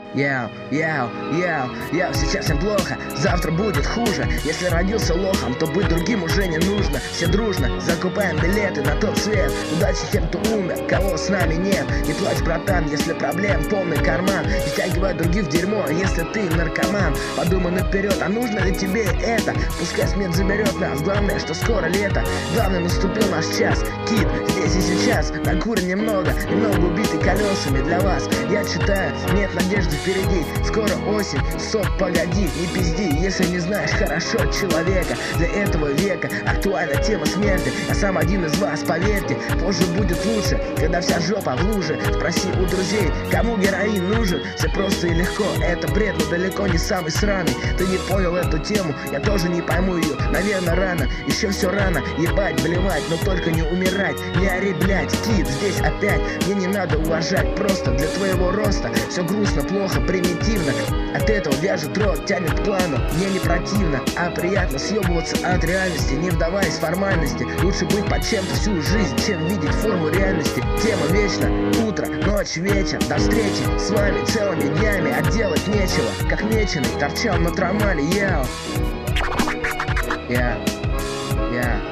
Сейчас всем плохо, завтра будет хуже. Если родился лохом, то быть другим уже не нужно. Все дружно закупаем билеты на тот свет. Удачи тем, кто умер, кого с нами нет. Не плачь, братан, если проблем полный карман. Не втягивай других в дерьмо, если ты наркоман. Подумай наперед, а нужно ли тебе это? Пускай смерть заберет нас, главное, что скоро лето. Главное, наступил наш час, кид, здесь и сейчас. Накурен немного убитый колесами для вас. Я читаю, нет надежды впереди. Скоро осень, сок, погоди, не пизди. Если не знаешь хорошо человека, для этого века актуальна тема смерти. Я сам один из вас, поверьте, позже будет лучше, когда вся жопа в луже. Спроси у друзей, кому героин нужен. Все просто и легко, это бред, но далеко не самый сраный. Ты не понял эту тему, я тоже не пойму ее. Наверное, рано, еще все рано. Ебать, блевать, но только не умирать. Не ори, блять, кид, здесь опять. Мне не надо уважать, просто для твоего роста. Все грустно, плохо, примитивно. От этого вяжет рот, тянет к плану. Мне не противно, а приятно съебываться от реальности, не вдаваясь в формальности. Лучше быть под чем-то всю жизнь, чем видеть форму реальности. Тема вечна, утро, ночь, вечер. До встречи с вами целыми днями, а делать нечего. Как меченый торчал на трамвале, яу.